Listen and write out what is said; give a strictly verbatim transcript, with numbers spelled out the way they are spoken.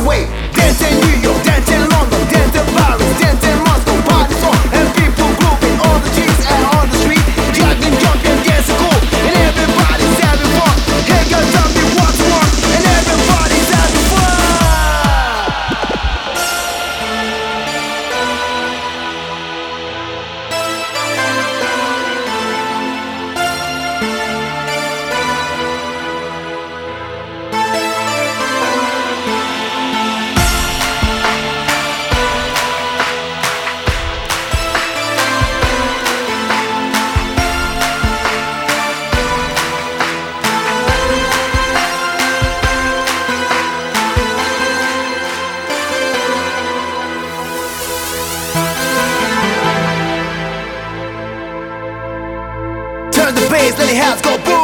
Broadway, dance in New York, dance in London, dance in Paris, dance in Moscow, parties on, and people grooving on the streets and on the street, juggling, jumping, dancing cool, and everybody's having fun. Hey girl, tell me what's wrong, and everybody's having fun. Turn the bass, let it house go boom.